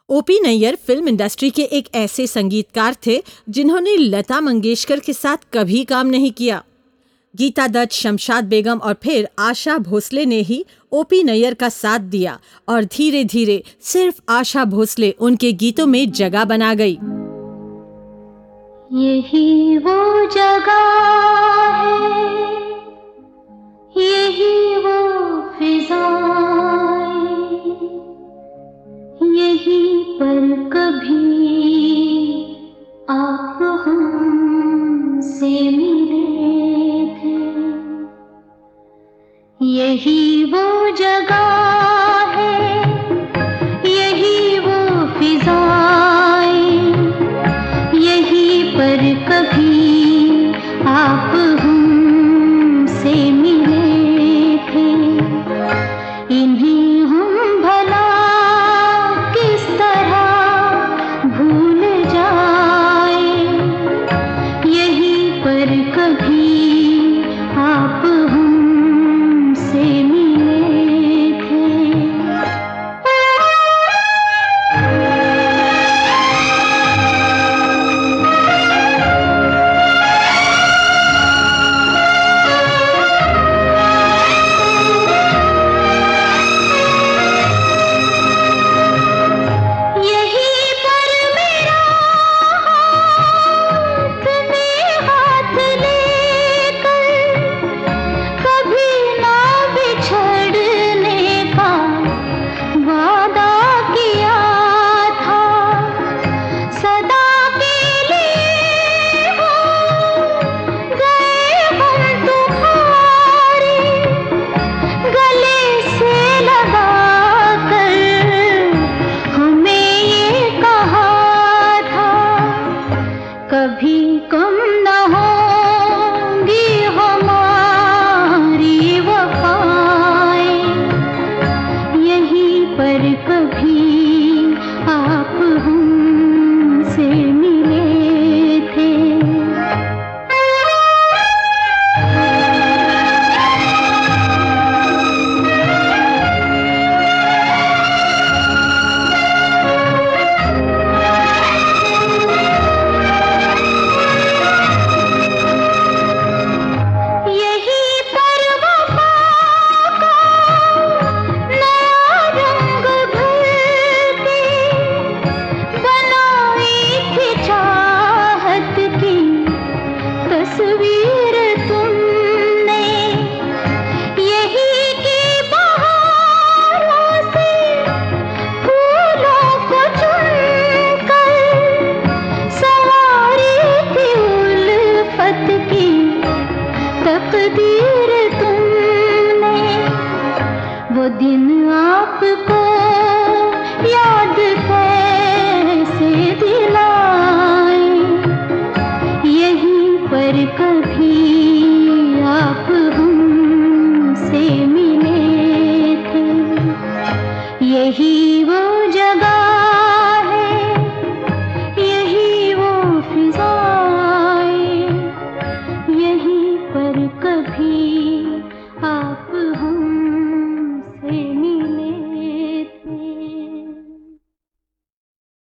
OP Nayyar film industry के एक ऐसे संगीतकार थे जिन्होंने लता मंगेशकर के साथ कभी काम नहीं किया। गीता दत्त, शमशाद बेगम और फिर आशा भोसले ने ही ओपी नैयर का साथ दिया और धीरे धीरे सिर्फ आशा भोसले उनके गीतों में जगह बना गई। यही वो जगह है, यही वो फिजाएं, यहीं पर कभी आप हमसे मिले थे। यही वो जगह है, यही वो फिजाएं, यहीं पर कभी आप हमसे मिले थे। इन्हें हम भला किस तरह भूल जाए, यहीं पर कभी आप हमसे मिले थे। कभी कम न होंगी हमारी वफाएं, यहीं पर कभी आप हमसे मिले थे। तस्वीर तुमने यही की बहारों से फूलों को चुनकर सवारी थी उल्फत की तकदीर तुमने। वो दिन आपको